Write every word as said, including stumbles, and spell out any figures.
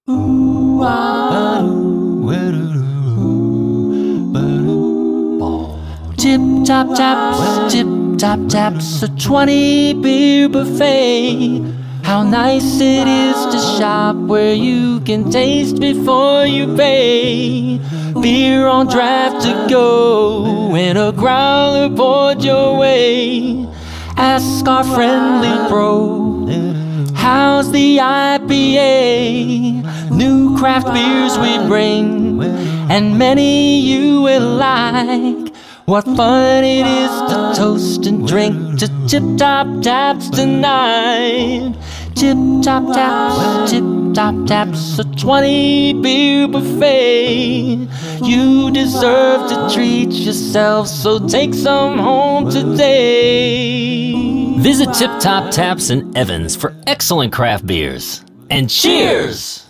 Ooh, ah, ooh, tip top taps, tip top taps, a twenty beer buffet. How nice it is to shop where you can taste before you pay. Beer on draft to go and a growler poured your way. Ask our friendly bro, how's the I P A? New craft beers we bring, and many you will like. What fun it is to toast and drink to Tip Top Taps tonight. Tip Top Taps, Tip Top Taps, a twenty beer buffet. You deserve to treat yourself, so take some home today. Visit Tip Top Taps in Evans for excellent craft beers. And cheers!